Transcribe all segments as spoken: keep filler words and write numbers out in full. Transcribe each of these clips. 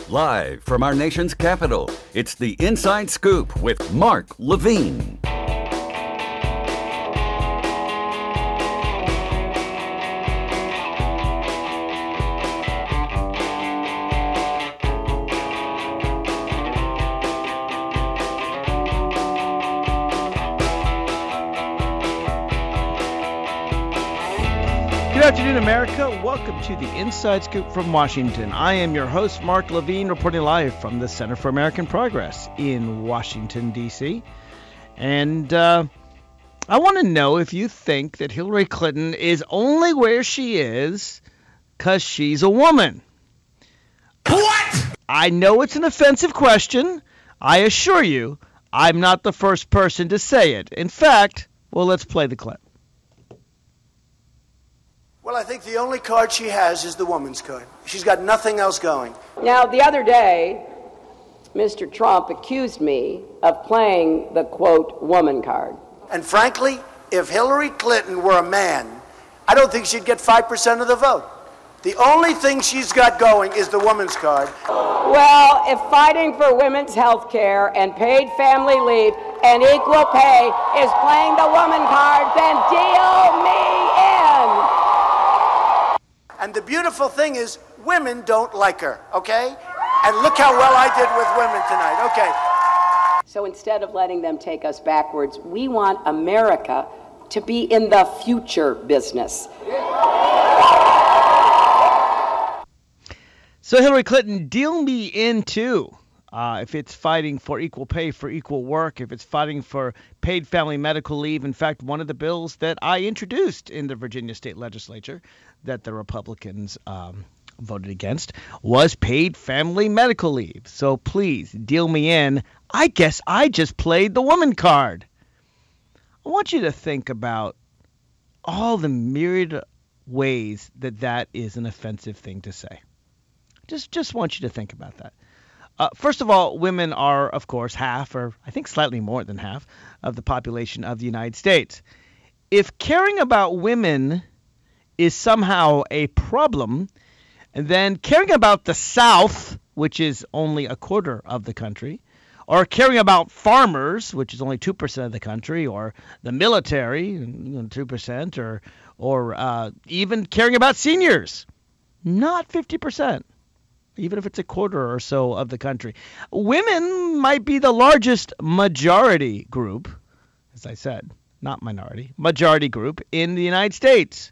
Live from our nation's capital, it's the Inside Scoop with Mark Levine. Good afternoon, America. Welcome to the Inside Scoop from Washington. I am your host, Mark Levine, reporting live from the Center for American Progress in Washington, D C And uh, I want to know if you think that Hillary Clinton is only where she is because she's a woman. What? I know it's an offensive question. I assure you, I'm not the first person to say it. In fact, well, let's play the clip. Well, I think the only card she has is the woman's card. She's got nothing else going. Now, the other day, Mister Trump accused me of playing the, quote, woman card. And frankly, if Hillary Clinton were a man, I don't think she'd get five percent of the vote. The only thing she's got going is the woman's card. Well, if fighting for women's health care and paid family leave and equal pay is playing the woman card, then deal me in. And the beautiful thing is, women don't like her, okay? And look how well I did with women tonight, okay? So instead of letting them take us backwards, we want America to be in the future business. So Hillary Clinton, deal me in too. Uh, if it's fighting for equal pay for equal work, if it's fighting for paid family medical leave. In fact, one of the bills that I introduced in the Virginia state legislature that the Republicans um, voted against was paid family medical leave. So please deal me in. I guess I just played the woman card. I want you to think about all the myriad ways that that is an offensive thing to say. Just, just want you to think about that. Uh, first of all, women are, of course, half, or I think slightly more than half, of the population of the United States. If caring about women is somehow a problem, then caring about the South, which is only a quarter of the country, or caring about farmers, which is only two percent of the country, or the military, you know, two percent, or, or uh, even caring about seniors, not fifty percent. Even if it's a quarter or so of the country. Women might be the largest majority group, as I said, not minority, majority group in the United States.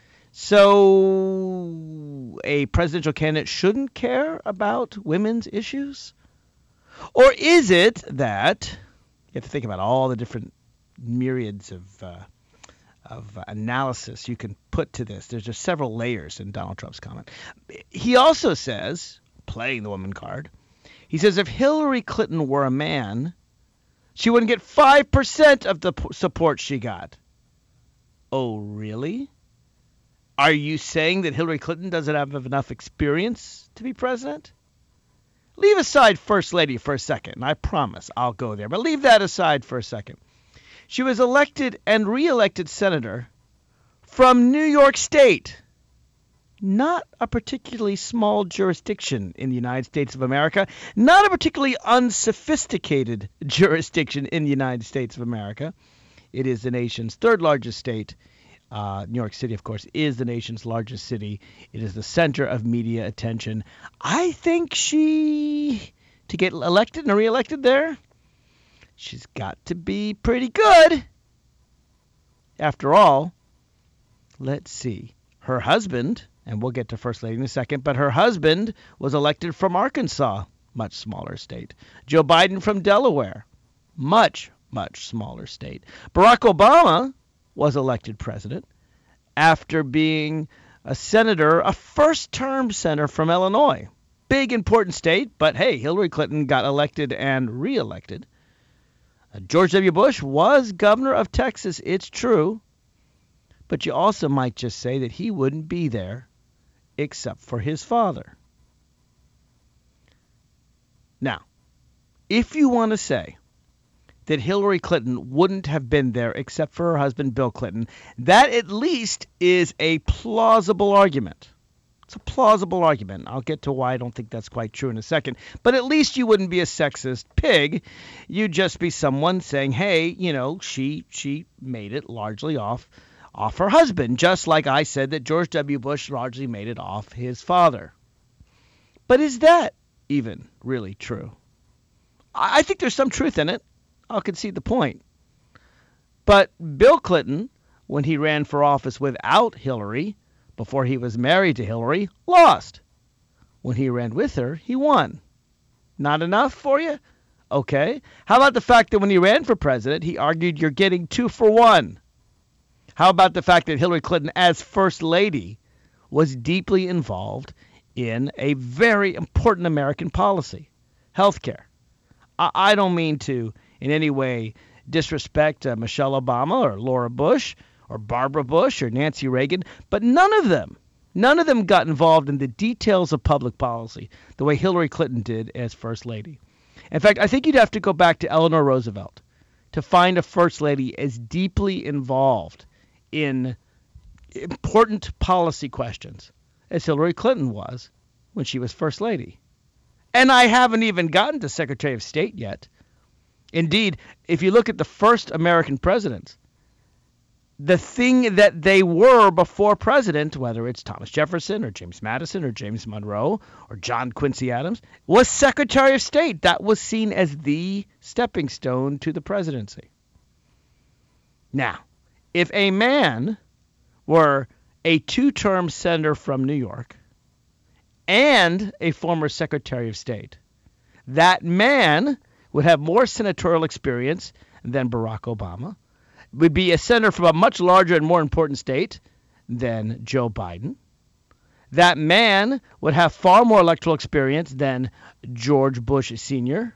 So a presidential candidate shouldn't care about women's issues? Or is it that, you have to think about all the different myriads of uh, of analysis you can put to this. There's just several layers in Donald Trump's comment. He also says, playing the woman card, he says if Hillary Clinton were a man, she wouldn't get five percent of the p- support she got. Oh, really? Are you saying that Hillary Clinton doesn't have enough experience to be president? Leave aside First Lady for a second, and I promise I'll go there, but leave that aside for a second. She was elected and re-elected senator from New York State, not a particularly small jurisdiction in the United States of America, not a particularly unsophisticated jurisdiction in the United States of America. It is the nation's third largest state. Uh, New York City, of course, is the nation's largest city. It is the center of media attention. I think she, to get elected and re-elected there, she's got to be pretty good. After all, let's see. Her husband, and we'll get to First Lady in a second, but her husband was elected from Arkansas, much smaller state. Joe Biden from Delaware, much, much smaller state. Barack Obama was elected president after being a senator, a first-term senator from Illinois. Big, important state, but hey, Hillary Clinton got elected and re-elected. George W. Bush was governor of Texas, it's true, but you also might just say that he wouldn't be there except for his father. Now, if you want to say that Hillary Clinton wouldn't have been there except for her husband, Bill Clinton, that at least is a plausible argument. It's a plausible argument. I'll get to why I don't think that's quite true in a second. But at least you wouldn't be a sexist pig. You'd just be someone saying, hey, you know, she she made it largely off off her husband, just like I said that George W. Bush largely made it off his father. But is that even really true? I think there's some truth in it. I'll concede the point. But Bill Clinton, when he ran for office without Hillary, before he was married to Hillary, lost. When he ran with her, he won. Not enough for you? Okay. How about the fact that when he ran for president, he argued you're getting two for one? How about the fact that Hillary Clinton, as First Lady, was deeply involved in a very important American policy, health care? I, I don't mean to in any way disrespect uh, Michelle Obama or Laura Bush or Barbara Bush or Nancy Reagan, but none of them, none of them got involved in the details of public policy the way Hillary Clinton did as First Lady. In fact, I think you'd have to go back to Eleanor Roosevelt to find a First Lady as deeply involved in important policy questions as Hillary Clinton was when she was First Lady. And I haven't even gotten to Secretary of State yet. Indeed, if you look at the first American presidents, the thing that they were before president, whether it's Thomas Jefferson or James Madison or James Monroe or John Quincy Adams, was Secretary of State. That was seen as the stepping stone to the presidency. Now, if a man were a two-term senator from New York and a former Secretary of State, that man would have more senatorial experience than Barack Obama, would be a senator from a much larger and more important state than Joe Biden. That man would have far more electoral experience than George Bush Senior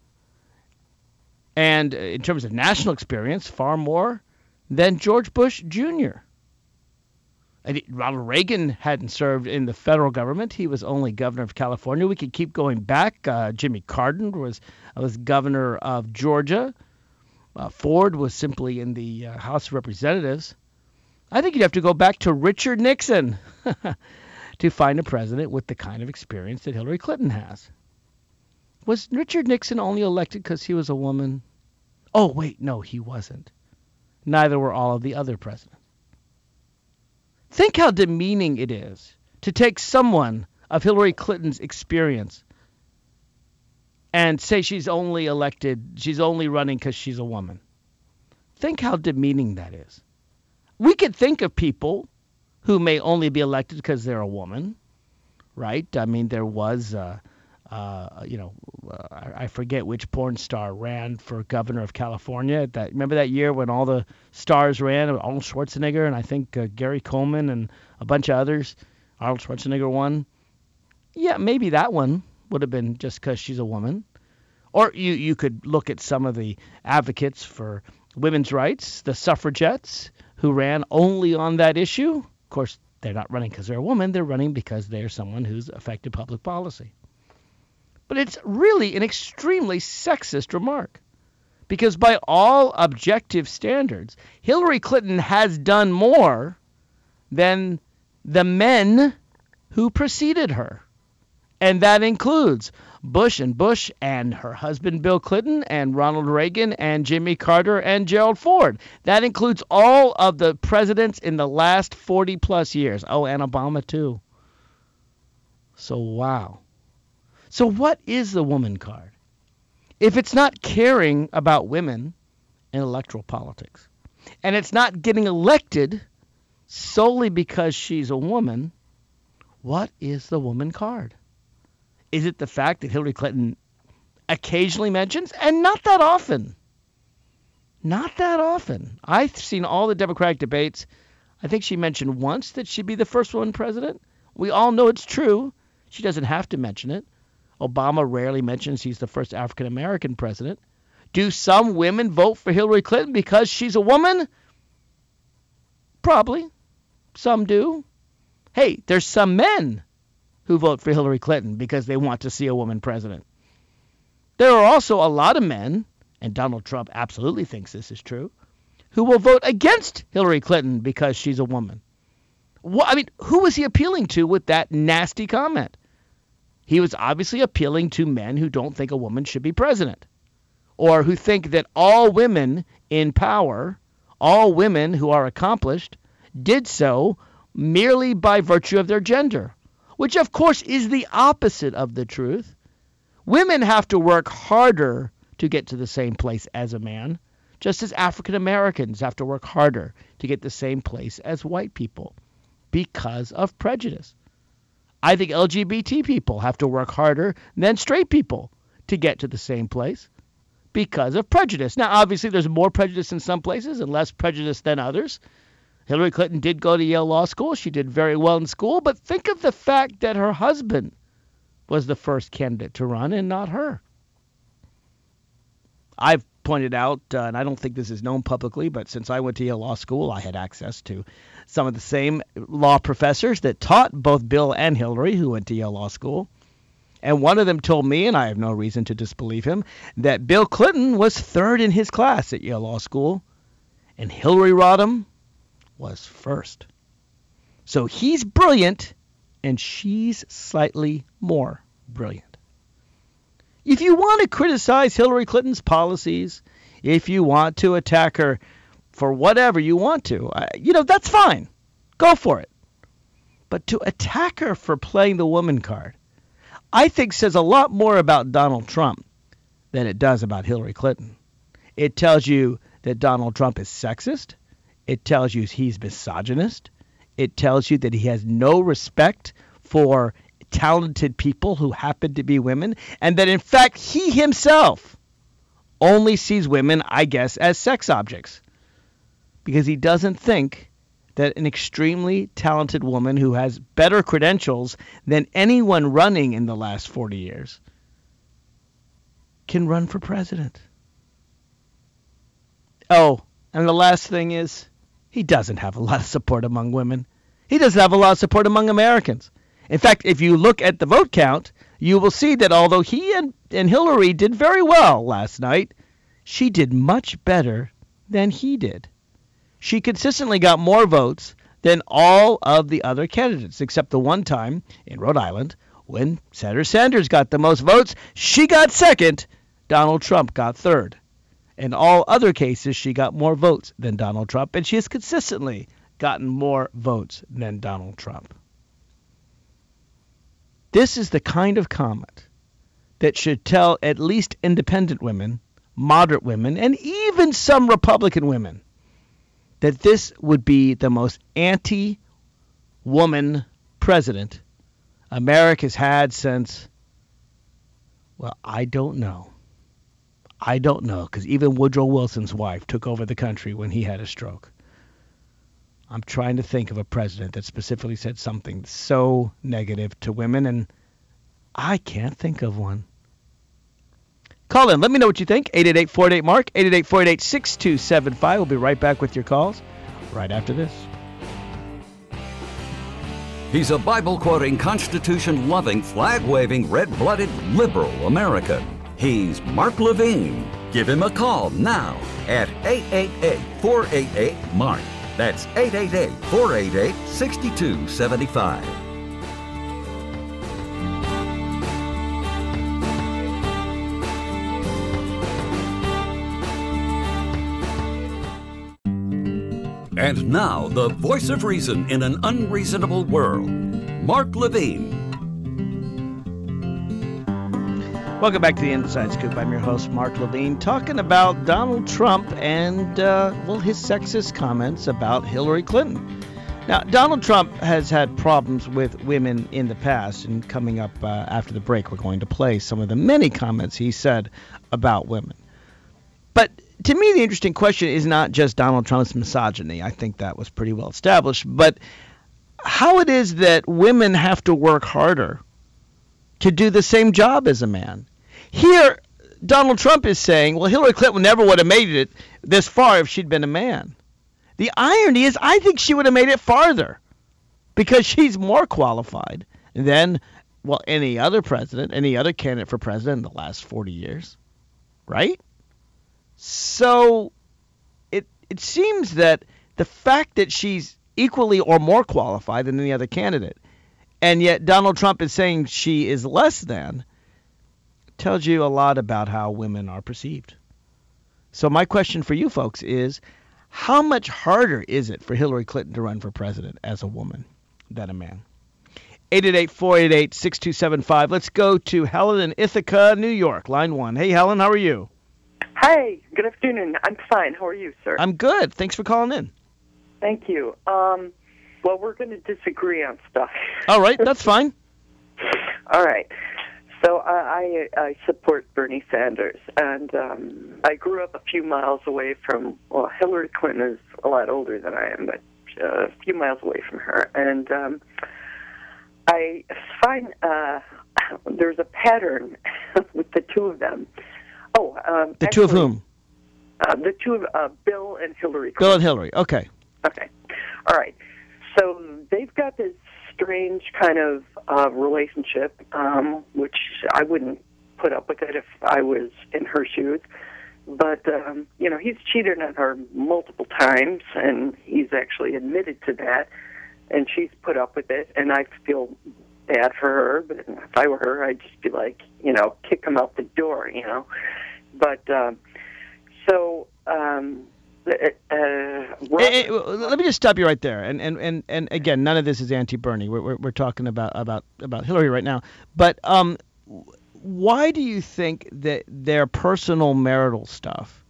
And in terms of national experience, far more than George Bush Junior And Ronald Reagan hadn't served in the federal government. He was only governor of California. We could keep going back. Uh, Jimmy Carter was, was governor of Georgia. Uh, Ford was simply in the uh, House of Representatives. I think you'd have to go back to Richard Nixon to find a president with the kind of experience that Hillary Clinton has. Was Richard Nixon only elected because he was a woman? Oh, wait, no, he wasn't. Neither were all of the other presidents. Think how demeaning it is to take someone of Hillary Clinton's experience and say she's only elected, she's only running because she's a woman. Think how demeaning that is. We could think of people who may only be elected because they're a woman, right? I mean, there was, uh, uh, you know, uh, I forget which porn star ran for governor of California. That remember that year when all the stars ran? Arnold Schwarzenegger and I think uh, Gary Coleman and a bunch of others. Arnold Schwarzenegger won. Yeah, maybe that one would have been just because she's a woman. Or you, you could look at some of the advocates for women's rights, the suffragettes, who ran only on that issue. Of course, they're not running because they're a woman. They're running because they're someone who's affected public policy. But it's really an extremely sexist remark. Because by all objective standards, Hillary Clinton has done more than the men who preceded her. And that includes Bush and Bush and her husband Bill Clinton and Ronald Reagan and Jimmy Carter and Gerald Ford. That includes all of the presidents in the last forty plus years. Oh, and Obama too. So wow. So what is the woman card? If it's not caring about women in electoral politics, and it's not getting elected solely because she's a woman, what is the woman card? Is it the fact that Hillary Clinton occasionally mentions, and not that often, not that often. I've seen all the Democratic debates. I think she mentioned once that she'd be the first woman president. We all know it's true. She doesn't have to mention it. Obama rarely mentions he's the first African-American president. Do some women vote for Hillary Clinton because she's a woman? Probably. Some do. Hey, there's some men who vote for Hillary Clinton because they want to see a woman president. There are also a lot of men, and Donald Trump absolutely thinks this is true, who will vote against Hillary Clinton because she's a woman. what, I mean, who was he appealing to with that nasty comment? He was obviously appealing to men who don't think a woman should be president, or who think that all women in power, all women who are accomplished, did so merely by virtue of their gender, which of course is the opposite of the truth. Women have to work harder to get to the same place as a man, just as African Americans have to work harder to get the same place as white people because of prejudice. I think L G B T people have to work harder than straight people to get to the same place because of prejudice. Now, obviously, there's more prejudice in some places and less prejudice than others. Hillary Clinton did go to Yale Law School. She did very well in school. But think of the fact that her husband was the first candidate to run and not her. I've pointed out, uh, and I don't think this is known publicly, but since I went to Yale Law School, I had access to some of the same law professors that taught both Bill and Hillary, who went to Yale Law School. And one of them told me, and I have no reason to disbelieve him, that Bill Clinton was third in his class at Yale Law School, and Hillary Rodham was first. So he's brilliant, and she's slightly more brilliant. If you want to criticize Hillary Clinton's policies, if you want to attack her for whatever you want to, uh, you know, that's fine. Go for it. But to attack her for playing the woman card, I think says a lot more about Donald Trump than it does about Hillary Clinton. It tells you that Donald Trump is sexist. It tells you he's misogynist. It tells you that he has no respect for talented people who happen to be women, and that in fact he himself only sees women, I guess, as sex objects, because he doesn't think that an extremely talented woman who has better credentials than anyone running in the last forty years can run for president. Oh, and the last thing is, he doesn't have a lot of support among women. He doesn't have a lot of support among Americans. In fact, if you look at the vote count, you will see that although he and, and Hillary did very well last night, she did much better than he did. She consistently got more votes than all of the other candidates, except the one time in Rhode Island when Senator Sanders got the most votes. She got second. Donald Trump got third. In all other cases, she got more votes than Donald Trump, and she has consistently gotten more votes than Donald Trump. This is the kind of comment that should tell at least independent women, moderate women, and even some Republican women that this would be the most anti-woman president America's had since, well, I don't know. I don't know, because even Woodrow Wilson's wife took over the country when he had a stroke. I'm trying to think of a president that specifically said something so negative to women, and I can't think of one. Call in. Let me know what you think. eight eight eight, four eight eight, MARK, eight eight eight, four eight eight, six two seven five. We'll be right back with your calls right after this. He's a Bible-quoting, Constitution-loving, flag-waving, red-blooded liberal American. He's Mark Levine. Give him a call now at eight eight eight, four eight eight, MARK. That's eight eight eight, four eight eight, six two seven five. And now, the voice of reason in an unreasonable world, Mark Levine. Welcome back to the Inside Scoop. I'm your host, Mark Levine, talking about Donald Trump and, uh, well, his sexist comments about Hillary Clinton. Now, Donald Trump has had problems with women in the past, and coming up uh, after the break, we're going to play some of the many comments he said about women. But to me, the interesting question is not just Donald Trump's misogyny. I think that was pretty well established, but how it is that women have to work harder to do the same job as a man. Here, Donald Trump is saying, well, Hillary Clinton never would have made it this far if she'd been a man. The irony is, I think she would have made it farther because she's more qualified than, well, any other president, any other candidate for president in the last forty years, right? So it it seems that the fact that she's equally or more qualified than any other candidate. And yet Donald Trump is saying she is less than. Tells you a lot about how women are perceived. So my question for you folks is, how much harder is it for Hillary Clinton to run for president as a woman than a man? eight eight eight, four eight eight, six two seven five. Let's go to Helen in Ithaca, New York, line one. Hey, Helen, how are you? Hi, good afternoon. I'm fine. How are you, sir? I'm good. Thanks for calling in. Thank you. Um, well, we're going to disagree on stuff. All right, that's fine. All right. So uh, I I support Bernie Sanders, and um, I grew up a few miles away from, well, Hillary Clinton is a lot older than I am, but uh, a few miles away from her. And um, I find uh, there's a pattern with the two of them. Oh, um, The actually, two of whom? Uh, the two of uh, Bill and Hillary Clinton. Bill and Hillary. Okay. Okay. All right. So they've got this strange kind of uh, relationship, um, which I wouldn't put up with it if I was in her shoes. But, um, you know, he's cheated on her multiple times, and he's actually admitted to that, and she's put up with it, and I feel bad for her. But if I were her, I'd just be like, you know, kick him out the door, you know. But um, so... Um, Uh, hey, hey, let me just stop you right there. And and, and, and again, none of this is anti-Bernie. We're, we're we're talking about about about Hillary right now. But um, why do you think that their personal marital stuff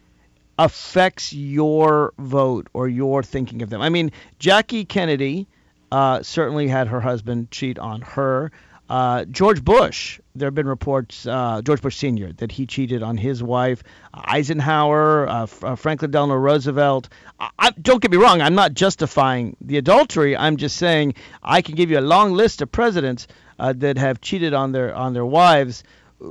affects your vote or your thinking of them? I mean, Jackie Kennedy uh, certainly had her husband cheat on her. Uh, George Bush, there have been reports, uh, George Bush Senior, that he cheated on his wife. Eisenhower, uh, F- uh, Franklin Delano Roosevelt. I, I, don't get me wrong, I'm not justifying the adultery. I'm just saying I can give you a long list of presidents uh, that have cheated on their on their wives.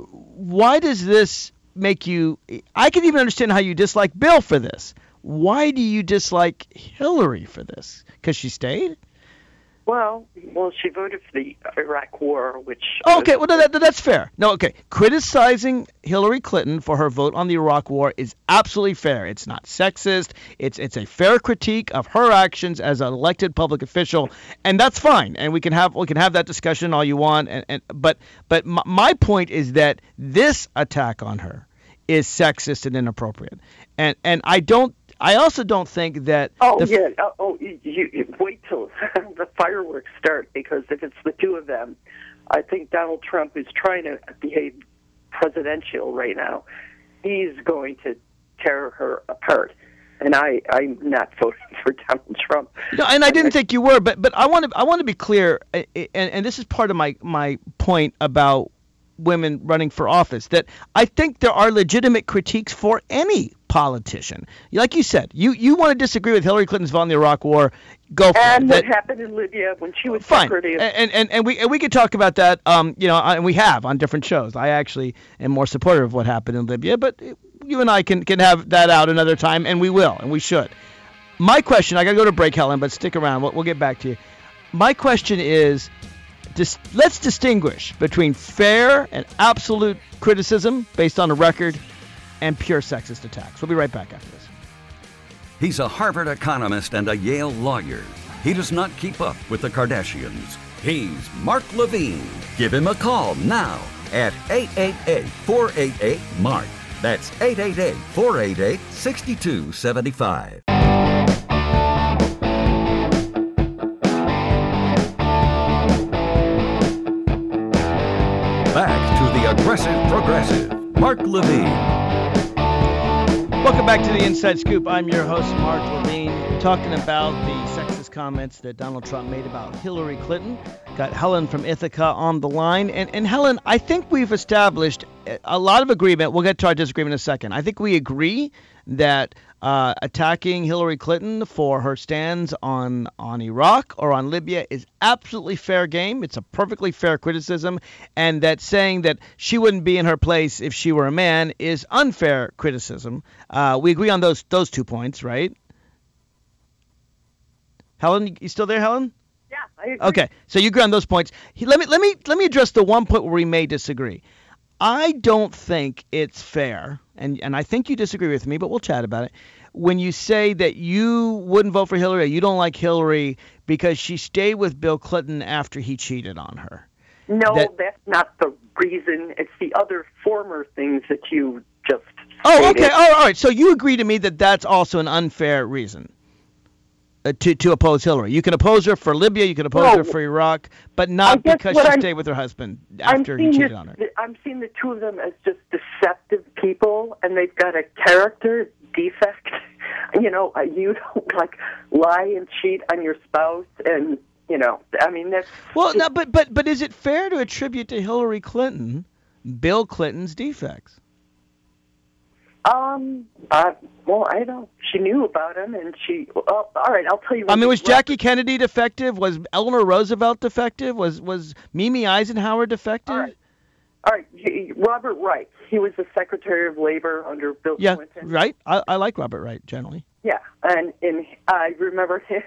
Why does this make you? I can even understand how you dislike Bill for this. Why do you dislike Hillary for this? Because she stayed? Well, well, she voted for the Iraq War, which... Oh, okay, well, no, that, that's fair. No, okay. Criticizing Hillary Clinton for her vote on the Iraq War is absolutely fair. It's not sexist. It's it's a fair critique of her actions as an elected public official, and that's fine. And we can have we can have that discussion all you want. And, and but but my, my point is that this attack on her is sexist and inappropriate. And and I don't. I also don't think that... Oh, the, yeah. Oh, oh you, you wait till the fireworks start, because if it's the two of them, I think Donald Trump is trying to behave presidential right now. He's going to tear her apart. And I, I'm not voting for Donald Trump. No, and I didn't think you were, but but I want to I want to be clear, and, and this is part of my, my point about women running for office, that I think there are legitimate critiques for any politician. Like you said, you, you want to disagree with Hillary Clinton's vote in the Iraq War, go for and it. what That, happened in Libya when she was fine. Secretary of... And, and and we and we could talk about that, um, you know, and we have on different shows. I actually am more supportive of what happened in Libya, but you and I can, can have that out another time, and we will, and we should. My question, I got to go to break, Helen, but stick around. We'll, we'll get back to you. My question is, dis, let's distinguish between fair and absolute criticism based on a record and pure sexist attacks. We'll be right back after this. He's a Harvard economist and a Yale lawyer. He does not keep up with the Kardashians. He's Mark Levine. Give him a call now at eight eight eight, four eight eight, MARK. That's eight eight eight, four eight eight, six two seven five. Back to the Aggressive Progressive, Mark Levine. Welcome back to the Inside Scoop. I'm your host, Mark Levine, talking about the sexist comments that Donald Trump made about Hillary Clinton. Got Helen from Ithaca on the line. And, and Helen, I think we've established a lot of agreement. We'll get to our disagreement in a second. I think we agree that uh, attacking Hillary Clinton for her stands on, on Iraq or on Libya is absolutely fair game. It's a perfectly fair criticism. And that saying that she wouldn't be in her place if she were a man is unfair criticism. Uh, we agree on those those two points, right? Helen, you still there, Helen? Yeah, I agree. Okay, so you agree on those points. He, let me let me let me address the one point where we may disagree. I don't think it's fair, and and I think you disagree with me, but we'll chat about it. when you say that you wouldn't vote for Hillary, or you don't like Hillary because she stayed with Bill Clinton after he cheated on her. No, That- that's not the reason. It's the other former things that you just Oh, stated. okay. Oh, all right. So you agree to me that that's also an unfair reason uh, to to oppose Hillary. You can oppose her for Libya, you can oppose No. her for Iraq, but I not guess because what she I'm- stayed with her husband I'm after he seeing cheated this- on her. I'm seeing the two of them as just deceptive people, and they've got a character defect. You know, uh, you don't like lie and cheat on your spouse, and you know, I mean that's Well, no, but but but is it fair to attribute to Hillary Clinton Bill Clinton's defects? um. Uh, well, I don't. She knew about him, and she. Well, all right, I'll tell you. I when mean, was Robert- Jackie Kennedy defective? Was Eleanor Roosevelt defective? Was was Mimi Eisenhower defective? All right. All right, he- Robert Wright. He was the Secretary of Labor under Bill Yeah, Clinton. right. I, I like Robert Wright generally. Yeah, and and I remember him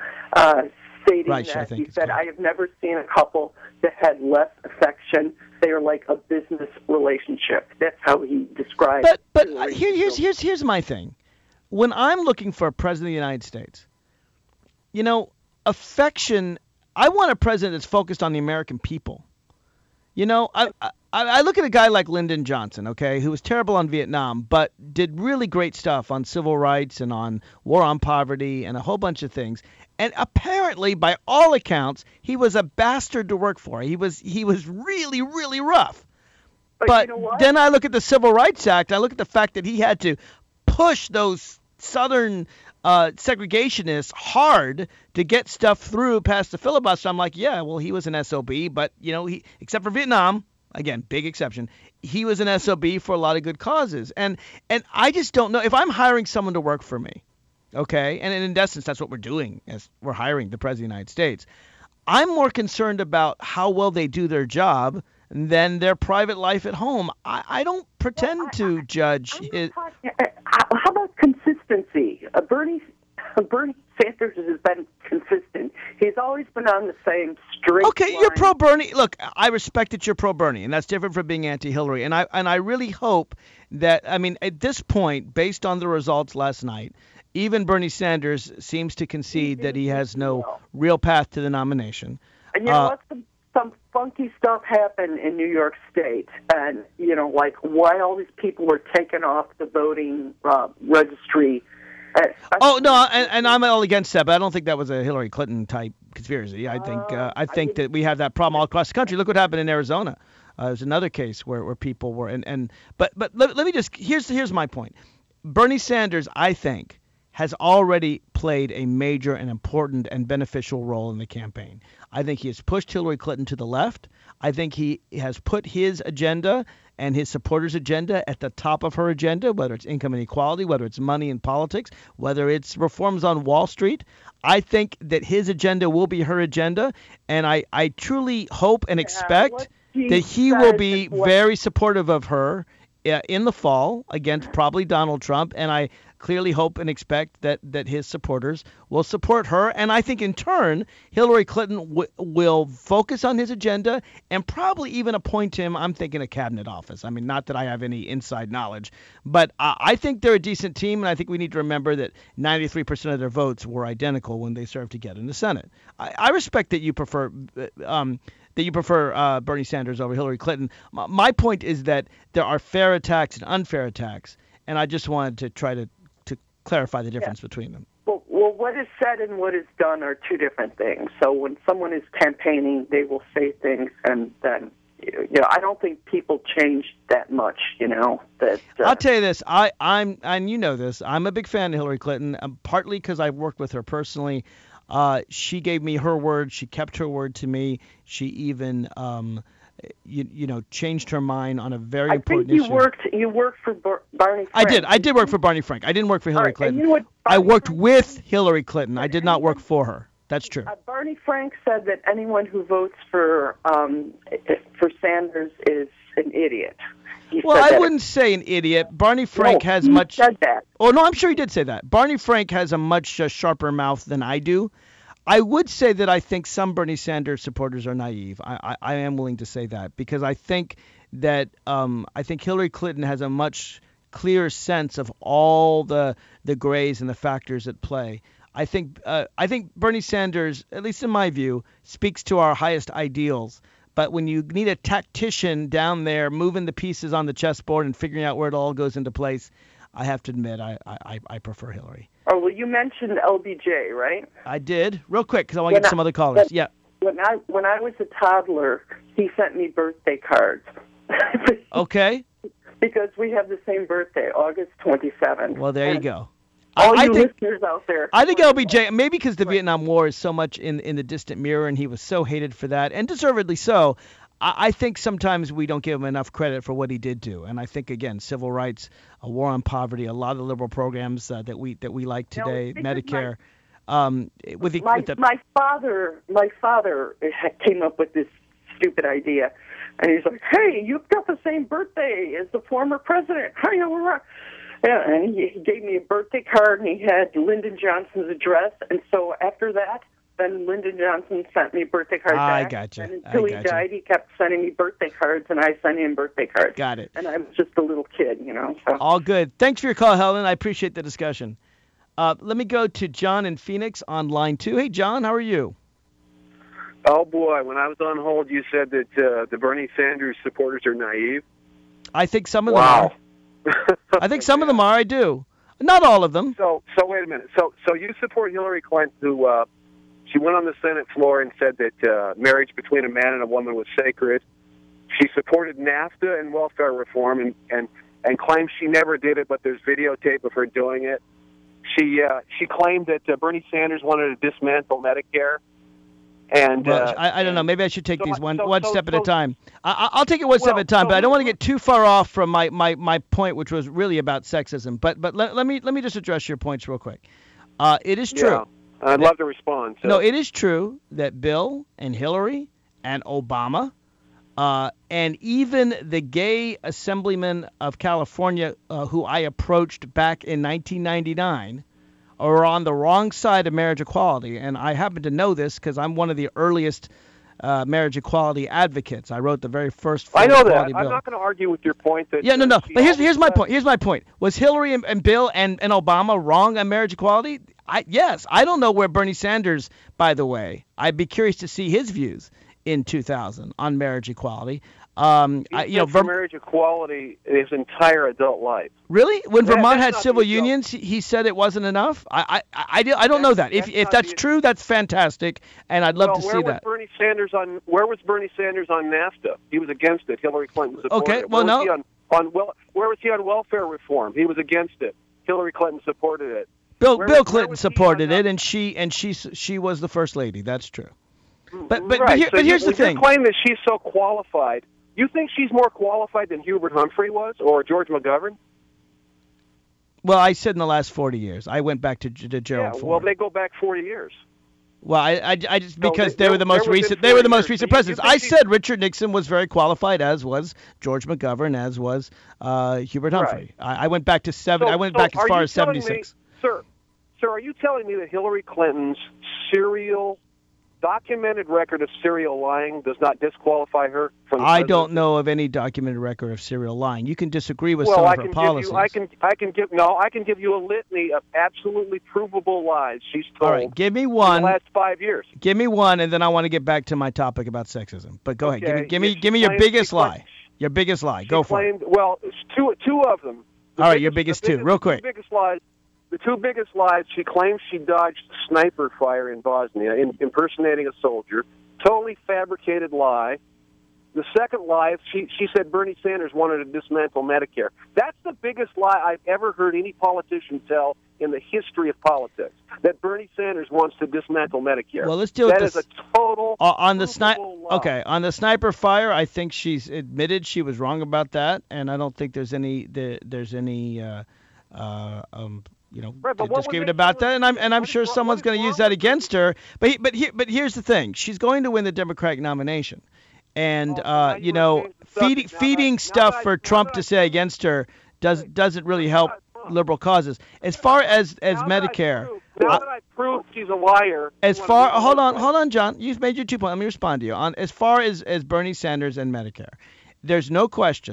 uh, stating Reich, I that think he it's said, called. "I have never seen a couple that had less affection. They are like a business relationship." That's how he described. But but uh, Hillary here, here's Clinton. here's here's my thing. When I'm looking for a president of the United States, you know, affection. I want a president that's focused on the American people. You know, I, I I look at a guy like Lyndon Johnson, okay, who was terrible on Vietnam, but did really great stuff on civil rights and on war on poverty and a whole bunch of things. And apparently, by all accounts, he was a bastard to work for. He was he was really really rough. But, But you know what? then I look at the Civil Rights Act. I look at the fact that he had to push those Southern uh, segregationists hard to get stuff through past the filibuster. I'm like, yeah, well, he was an S O B, but you know, he except for Vietnam, again, big exception. He was an S O B for a lot of good causes, and and I just don't know if I'm hiring someone to work for me, okay, and in essence, that's what we're doing as we're hiring the president of the United States. I'm more concerned about how well they do their job than their private life at home. I, I don't pretend to judge I'm not his. talking- uh, how about consistency? Uh, Bernie Bernie Sanders has been consistent. He's always been on the same straight Okay, line. you're pro Bernie. Look, I respect that you're pro Bernie, and that's different from being anti Hillary. And I and I really hope that I mean at this point, based on the results last night, even Bernie Sanders seems to concede that he has no real path to the nomination. And you know Uh, what? Some, some funky stuff happened in New York State, and you know, like why all these people were taken off the voting uh, registry. Uh, Oh no, and, and I'm all against that, but I don't think that was a Hillary Clinton type conspiracy. I think uh, I think that we have that problem all across the country. Look what happened in Arizona. Uh, there's another case where, where people were and, and but but let, let me just here's here's my point. Bernie Sanders, I think, has already played a major and important and beneficial role in the campaign. I think he has pushed Hillary Clinton to the left. I think he has put his agenda and his supporters' agenda at the top of her agenda, whether it's income inequality, whether it's money in politics, whether it's reforms on Wall Street. I think that his agenda will be her agenda, and I, I truly hope and expect what she that he will says be is what- very supportive of her uh, in the fall against probably Donald Trump, and I clearly hope and expect that, that his supporters will support her. And I think in turn, Hillary Clinton w- will focus on his agenda and probably even appoint him, I'm thinking, a cabinet office. I mean, not that I have any inside knowledge, but uh, I think they're a decent team, and I think we need to remember that ninety-three percent of their votes were identical when they served together in the Senate. I, I respect that you prefer uh, um, that you prefer uh, Bernie Sanders over Hillary Clinton. My, my point is that there are fair attacks and unfair attacks, and I just wanted to try to clarify the difference between them. Well, well, what is said and what is done are two different things. So when someone is campaigning, they will say things, and then, you know, I don't think people change that much, you know. That uh, I'll tell you this, I, I'm, and you know this, I'm a big fan of Hillary Clinton, um, partly because I've worked with her personally. Uh, she gave me her word. She kept her word to me. She even, um, you, you know, changed her mind on a very I important think you issue. worked. You worked for Bar- Barney. I did. Frank. I did work for Barney Frank. I didn't work for Hillary right, and Clinton. you know what I Barney worked Frank- with Hillary Clinton. I did not work for her. That's true. Uh, Barney Frank said that anyone who votes for um, for Sanders is an idiot. He Well, said I that. wouldn't say an idiot. Barney Frank No, has he much. said that. Oh no, I'm sure he did say that. Barney Frank has a much uh, sharper mouth than I do. I would say that I think some Bernie Sanders supporters are naive. I, I, I am willing to say that because I think that um, I think Hillary Clinton has a much clear sense of all the the grays and the factors at play. I think uh, I think Bernie Sanders, at least in my view, speaks to our highest ideals. But when you need a tactician down there moving the pieces on the chessboard and figuring out where it all goes into place, I have to admit I, I, I prefer Hillary. Oh, well, you mentioned L B J, right? I did. Real quick, because I want to When get I- some other callers. when- Yeah. When I when I was a toddler, he sent me birthday cards. Okay. Because we have the same birthday, August twenty-seventh. Well, there you go. All I, I you think listeners out there. I think L B J, maybe because the Vietnam War is so much in, in the distant mirror and he was so hated for that, and deservedly so, I, I think sometimes we don't give him enough credit for what he did do. And I think, again, civil rights, a war on poverty, a lot of the liberal programs uh, that we that we like today, No, Medicare. um, with the, my with the my father my father came up with this stupid idea, and he's like, "Hey, you've got the same birthday as the former president." Yeah, and he gave me a birthday card, and he had Lyndon Johnson's address. And so after that, then Lyndon Johnson sent me birthday cards I back. gotcha. And until I he gotcha. died, he kept sending me birthday cards, and I sent him birthday cards. Got it. And I was just a little kid, you know. So. All good. Thanks for your call, Helen. I appreciate the discussion. Uh, let me go to John in Phoenix on line two. Hey, John, how are you? Oh, boy. When I was on hold, you said that uh, the Bernie Sanders supporters are naive. I think some of Wow. them are. I think some of them are. I do. Not all of them. So, so wait a minute. So, so you support Hillary Clinton, who uh, she went on the Senate floor and said that uh, marriage between a man and a woman was sacred. She supported NAFTA and welfare reform, and and and claimed she never did it, but there's videotape of her doing it. She uh, she claimed that uh, Bernie Sanders wanted to dismantle Medicare. And Well, uh, I, I don't know. Maybe I should take so these my- one so- one so- step at so- a time. I, I- I'll take it one step Well, at a time, so but I don't who- want to get too far off from my, my, my point, which was really about sexism. But but let, let me let me just address your points real quick. Uh, it is true. yeah, I'd love to respond. So. No, it is true that Bill and Hillary and Obama uh, and even the gay assemblyman of California uh, who I approached back in nineteen ninety-nine are on the wrong side of marriage equality. And I happen to know this because I'm one of the earliest uh, marriage equality advocates. I wrote the very first full I know that. equality I'm bill. not going to argue with your point that. Yeah, no, uh, no. she But here's always here's my said- point. Here's my point. Was Hillary and, and Bill and, and Obama wrong on marriage equality? I yes. I don't know where Bernie Sanders, by the way. I'd be curious to see his views in two thousand on marriage equality. Um, He I, you know, stood for Verm- marriage equality his entire adult life. really, when That- Vermont that's had not civil the joke. unions, he, he said it wasn't enough. I I I, I, I don't know that. If that's if not that's the- true, that's fantastic, and I'd love well, to where see was that. Bernie Sanders on? Where was Bernie Sanders on NAFTA? He was against it. Hillary Clinton supported Okay, it. well, where was no. He on, on well, where was he on welfare reform? He was against it. Hillary Clinton supported it. Bill where- Bill where Clinton was he on supported that? it, and she and she she was the first lady. That's true. But but but, right. here, so but here's you, the thing. You claim that she's so qualified. You think she's more qualified than Hubert Humphrey was, or George McGovern? Well, I said in the last forty years. I went back to, to Gerald Yeah. Ford. Well, they go back forty years. Well, I, I, I just No, because they- they were the they're- most they're within recent. They were forty the most years. recent So you- you presidents. think I she- said Richard Nixon was very qualified, as was George McGovern, as was uh, Hubert Humphrey. I, I went back to seven. So- I went so back as are far you as telling me- seventy-six. Sir, sir, are you telling me that Hillary Clinton's serial, documented record of serial lying does not disqualify her from the I don't presidency? know of any documented record of serial lying. You can disagree with Well, some I of her can policies. give you. I can. I can give. No, I can give you a litany of absolutely provable lies she's All told right, give me in one. the last five years. Give me one, and then I want to get back to my topic about sexism. But go ahead. Give me, Okay, give me, she give me your claimed- biggest she claimed- lie. Your biggest lie. She Go for it. claimed, Well, it's two two of them. The All right, your biggest the two, real the quick. Two biggest lies. The two biggest lies. She claims she dodged sniper fire in Bosnia, in, impersonating a soldier. Totally fabricated lie. The second lie, she she said Bernie Sanders wanted to dismantle Medicare. That's the biggest lie I've ever heard any politician tell in the history of politics. That Bernie Sanders wants to dismantle Medicare. Well, let's deal with That this. is a total. Uh, on the sniper, provable lie. okay, on the sniper fire, I think she's admitted she was wrong about that, and I don't think there's any there, there's any uh, uh, um, you know Right, but what would disagreement they about do? that, and I'm and I'm What is- sure what- someone's what is going to wrong use that with against her. But he, but here, but here's the thing: she's going to win the Democratic nomination, and Oh, now uh, you you wanna know, change the subject. feeding Now that- feeding now stuff that I- for now Trump that to I- say against her does doesn't really help liberal causes. As far as as Now that I Medicare. proved- Now I- that I proved she's a liar. As you wanna far, make a hold on, point. hold on, John. You've made your two points. Let me respond to you. On as far as, as Bernie Sanders and Medicare, there's no question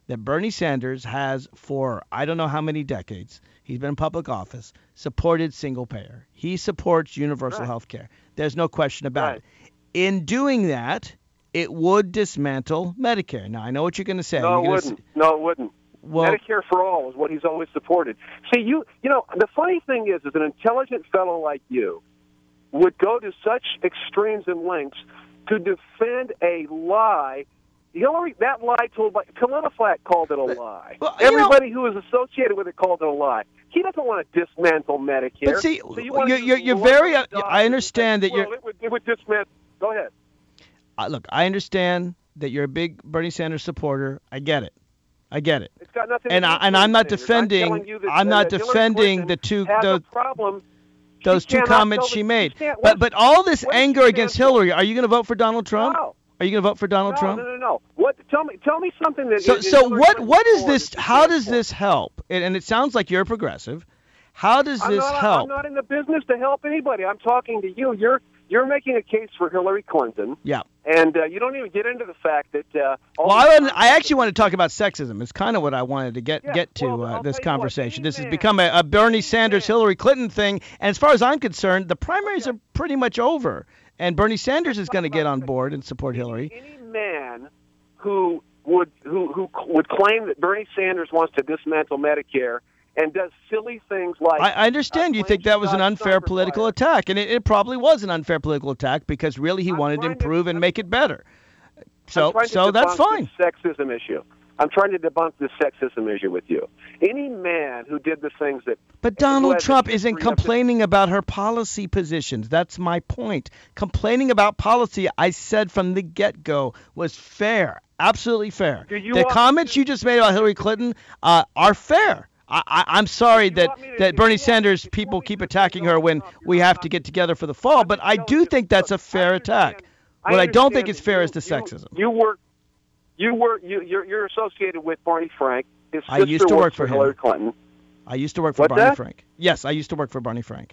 that Bernie Sanders has for I don't know how many decades. He's been in public office, supported single payer. He supports universal Right. health care. There's no question about Right. it. In doing that, it would dismantle Medicare. Now, I know what you're going to say. No, You're it gonna wouldn't. No, it wouldn't. Well- Medicare for all is what he's always supported. See, you you know, the funny thing is, is an intelligent fellow like you would go to such extremes and lengths to defend a lie. Hillary, that lie told by PolitiFact called it a lie. Well, you know- Everybody who is associated with it called it a lie. He doesn't want to dismantle Medicare. But see, So you want you're- to you're- you're look very- at the I understand doctors that and say, you're- well, it would, it would dismantle. Go ahead. Uh, look, I understand that you're a big Bernie Sanders supporter. I get it. I get it. It's got nothing And to do I- with and I'm not Sanders. defending- I'm, telling you that, I'm uh, not that Hillary defending Clinton the two- has those- a problem. Those She two cannot comments tell she the- made. she can't- But what- but all this what does anger she against stand for? Hillary, are you going to vote for Donald Trump? No. Are you going to vote for Donald No, Trump? no, no, no. What? Tell me, tell me something that. So that so Hillary what Clinton what is supported this? that she How stands does for. this help? And, and it sounds like you're a progressive. How does I'm this not, help? I'm not in the business to help anybody. I'm talking to you. You're you're making a case for Hillary Clinton. Yeah. And uh, you don't even get into the fact that. Uh, all Well, I, these- wanted- I actually want to talk about sexism. It's kind of what I wanted to get Yeah, get to well, uh, I'll this tell you what, conversation. any This has man- become a, a Bernie any Sanders, man- Hillary Clinton thing. And as far as I'm concerned, the primaries are pretty much over. And Bernie Sanders is going to get on board and support Hillary. Any man who would who who would claim that Bernie Sanders wants to dismantle Medicare and does silly things like. I, I understand uh, you think that was an claim unfair sniper political fire. attack, and it, it probably was an unfair political attack because really he I'm wanted to trying to- improve and make it better. I'm So trying to so that's debunk fine. this sexism issue. I'm trying to debunk this sexism issue with you. Any man who did the things that. But who Donald has a Trump isn't history of this- complaining about her policy positions. That's my point. Complaining about policy, I said from the get-go, was fair, absolutely fair. Do you The want me comments to- you just made about Hillary Clinton uh, are fair. I, I, I'm sorry Do you that, want me to- do that you Bernie want- Sanders before people we keep just attacking go her on when Trump, we you're have not- to get together for the fall. I'm But just I telling do you- think that's a look, fair I attack. understand- What I don't think understand is that fair you- is the you- sexism. You work, you work, you you're, you're associated with Barney Frank. His I sister used to works work for him. Hillary Clinton. I used to work for What's Barney that? Frank. Yes, I used to work for Barney Frank.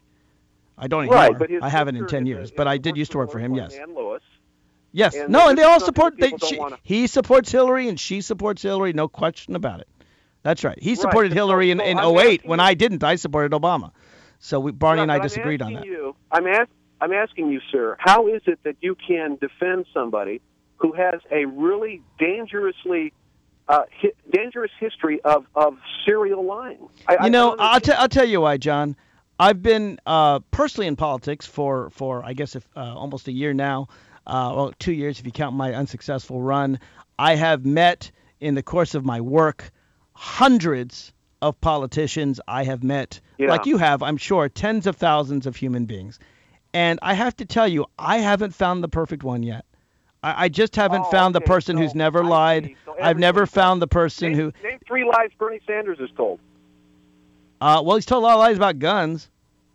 I don't anymore. Right, but his I haven't in sister ten is a- years, is but a I did works used to work for him, Hillary yes. Clinton and Lewis. Yes. And No, this and they is all something support. that They, people don't she, wanna- he supports Hillary, and she supports Hillary. No question about it. That's right. He supported but Hillary so- in, so in I'm oh eight asking when you- I didn't. I supported Obama. So we, Barney Yeah, and I but I'm disagreed on asking that. You, I'm, ask, I'm asking you, sir, how is it that you can defend somebody who has a really dangerously uh, hi, dangerous history of, of serial lying? I, I You know, don't I'll, t- understand. I'll tell you why, John. I've been uh, personally in politics for, for I guess, if, uh, almost a year now. Uh, well, two years if you count my unsuccessful run. I have met in the course of my work hundreds of politicians. I have met, Yeah. like you have, I'm sure, tens of thousands of human beings. And I have to tell you, I haven't found the perfect one yet. I, I just haven't Oh, found the okay, person so who's never I lied. see. So I've never everybody's- found the person name, who. Name three lies Bernie Sanders has told. Uh, well, he's told a lot of lies about guns.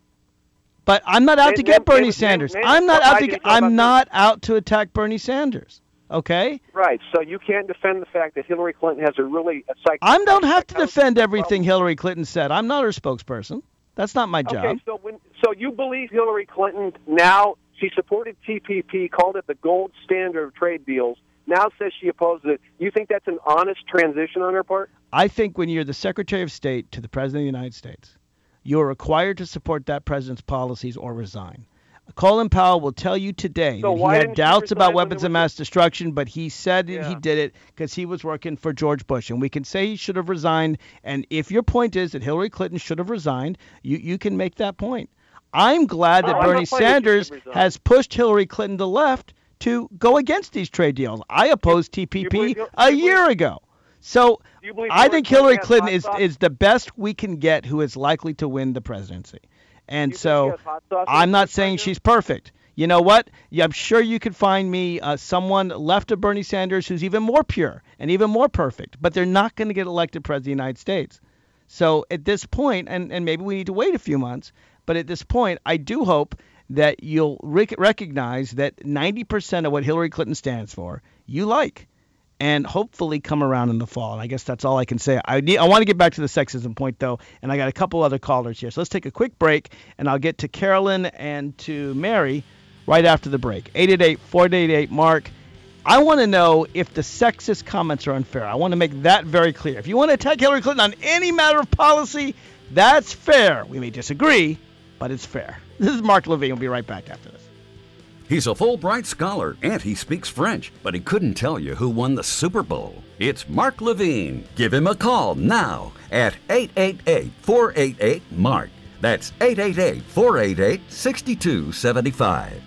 But I'm not out Name- to get name- Bernie name- Sanders. name- I'm not name- out to I get, didn't know about I'm this. not out to attack Bernie Sanders. Okay? Right, so you can't defend the fact that Hillary Clinton has a really a psych. I don't have to psychosis defend problem. everything Hillary Clinton said. I'm not her spokesperson. That's not my job. Okay, so when so you believe Hillary Clinton now she supported T P P, called it the gold standard of trade deals. Now says she opposes it. You think that's an honest transition on her part? I think when you're the Secretary of State to the President of the United States, you're required to support that president's policies or resign. Colin Powell will tell you today So that he why had didn't she doubts about resign when weapons there of was mass destruction, but he said that he Yeah. did it because he was working for George Bush. And we can say he should have resigned. And if your point is that Hillary Clinton should have resigned, you, you can make that point. I'm glad that Oh, I'm not Bernie saying that she Sanders should resign. has pushed Hillary Clinton to the left to go against these trade deals. I opposed T P P believe Hil- a you believe- year ago. So Do you believe I think Hillary has Clinton hot is, sauce? is the best we can get who is likely to win the presidency. And You think she so has hot sauce in I'm her not right saying now? she's perfect. You know what? Yeah, I'm sure you could find me uh, someone left of Bernie Sanders who's even more pure and even more perfect, but they're not going to get elected president of the United States. So at this point, and, and maybe we need to wait a few months, but at this point, I do hope that you'll rec- recognize that ninety percent of what Hillary Clinton stands for, you like, and hopefully come around in the fall. And I guess that's all I can say. I need, I want to get back to the sexism point, though, and I got a couple other callers here. So let's take a quick break, and I'll get to Carolyn and to Mary right after the break. eight eight eight, four eight eight, M A R K, I want to know if the sexist comments are unfair. I want to make that very clear. If you want to attack Hillary Clinton on any matter of policy, that's fair. We may disagree, but it's fair. This is Mark Levine. We'll be right back after this. He's a Fulbright scholar and he speaks French, but he couldn't tell you who won the Super Bowl. It's Mark Levine. Give him a call now at eight eight eight, four eight eight, M A R K. That's eight eight eight, four eight eight, six two seven five.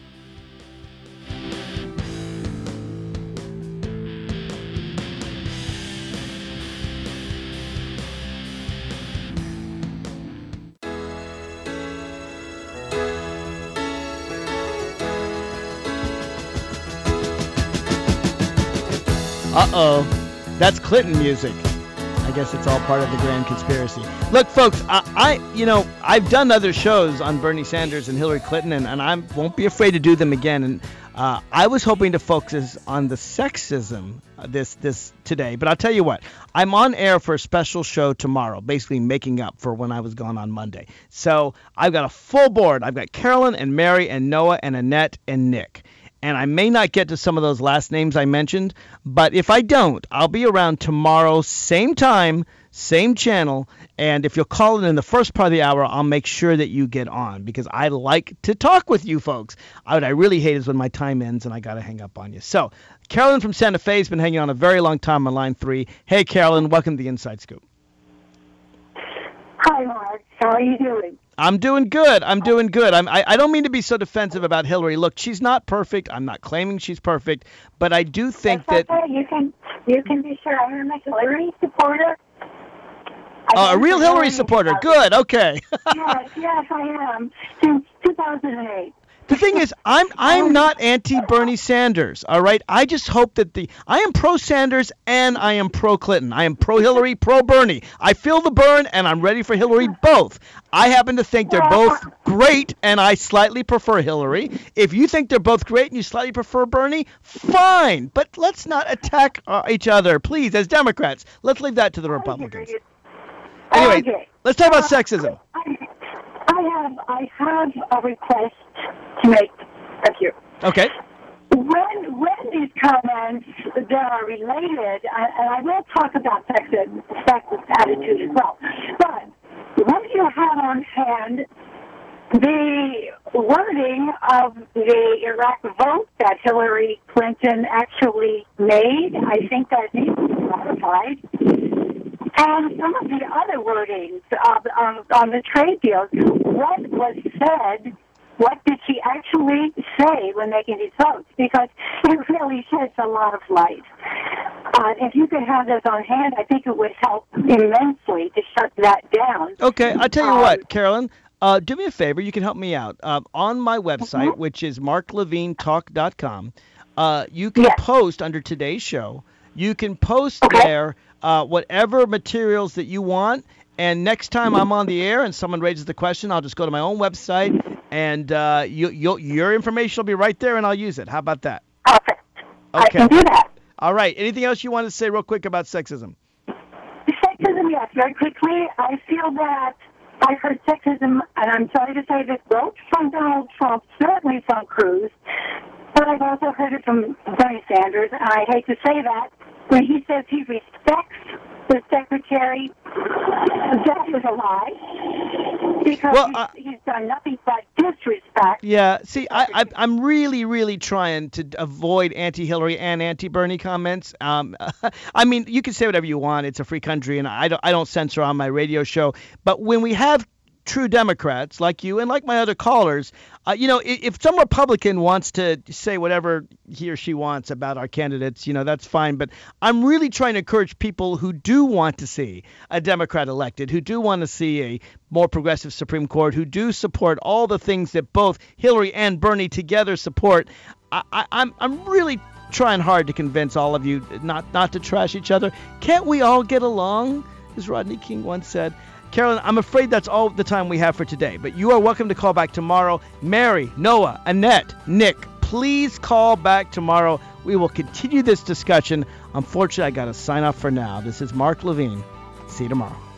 Uh-oh. That's Clinton music. I guess it's all part of the grand conspiracy. Look, folks, I, I you know, I've done other shows on Bernie Sanders and Hillary Clinton, and, and I won't be afraid to do them again. And uh, I was hoping to focus on the sexism this this today. But I'll tell you what, I'm on air for a special show tomorrow, basically making up for when I was gone on Monday. So I've got a full board. I've got Carolyn and Mary and Noah and Annette and Nick. And I may not get to some of those last names I mentioned, but if I don't, I'll be around tomorrow, same time, same channel, and if you'll call in in the first part of the hour, I'll make sure that you get on, because I like to talk with you folks. What I really hate is when my time ends and I got to hang up on you. So, Carolyn from Santa Fe has been hanging on a very long time on line three. Hey, Carolyn, welcome to the Inside Scoop. Hi, Mark. How are you doing? I'm doing good. I'm doing good. I'm, I, I don't mean to be so defensive about Hillary. Look, she's not perfect. I'm not claiming she's perfect, but I do think That's that okay. you can you can be sure I am a Hillary supporter. Uh, a real Hillary supporter. Good. Okay. yes, yes, I am since two thousand eight. The thing is, I'm I'm not anti-Bernie Sanders, all right? I just hope that the I am pro-Sanders and I am pro-Clinton. I am pro-Hillary, pro-Bernie. I feel the burn and I'm ready for Hillary both. I happen to think they're both great and I slightly prefer Hillary. If you think they're both great and you slightly prefer Bernie, fine. But let's not attack uh, each other, please, as Democrats. Let's leave that to the Republicans. Anyway, okay. Let's talk about sexism. I have I have a request to make. Thank you. Okay. When when these comments that are related, I, and I will talk about sexist, sexist attitude as well, but when you have on hand the wording of the Iraq vote that Hillary Clinton actually made, I think that needs to be modified. And some of the other wordings of, on, on the trade deals, what was said, what did she actually say when making these votes? Because it really sheds a lot of light. Uh, if you could have this on hand, I think it would help immensely to shut that down. Okay, I'll tell you um, what, Carolyn. Uh, do me a favor. You can help me out. Uh, on my website, mm-hmm. which is mark levine talk dot com, uh, you can yes. post under today's show. You can post okay. there uh, whatever materials that you want. And next time I'm on the air and someone raises the question, I'll just go to my own website and uh, you, you'll, your information will be right there and I'll use it. How about that? Perfect. Okay. I can do that. All right. Anything else you want to say real quick about sexism? Sexism, yes. Very quickly, I feel that I heard sexism, and I'm sorry to say this, both from Donald Trump, certainly from Cruz, but I've also heard it from Bernie Sanders, and I hate to say that, when he says he respects the secretary, that is a lie, because well, he's, uh, he's done nothing but disrespect. Yeah, see, I, I, I'm really, really trying to avoid anti-Hillary and anti-Bernie comments. Um, I mean, you can say whatever you want. It's a free country, and I don't, I don't censor on my radio show. But when we have true Democrats like you and like my other callers, uh, you know, if, if some Republican wants to say whatever he or she wants about our candidates, you know, that's fine. But I'm really trying to encourage people who do want to see a Democrat elected, who do want to see a more progressive Supreme Court, who do support all the things that both Hillary and Bernie together support. I, I, I'm I'm really trying hard to convince all of you not not to trash each other. Can't we all get along, as Rodney King once said? Carolyn, I'm afraid that's all the time we have for today, but you are welcome to call back tomorrow. Mary, Noah, Annette, Nick, please call back tomorrow. We will continue this discussion. Unfortunately, I got to sign off for now. This is Mark Levine. See you tomorrow.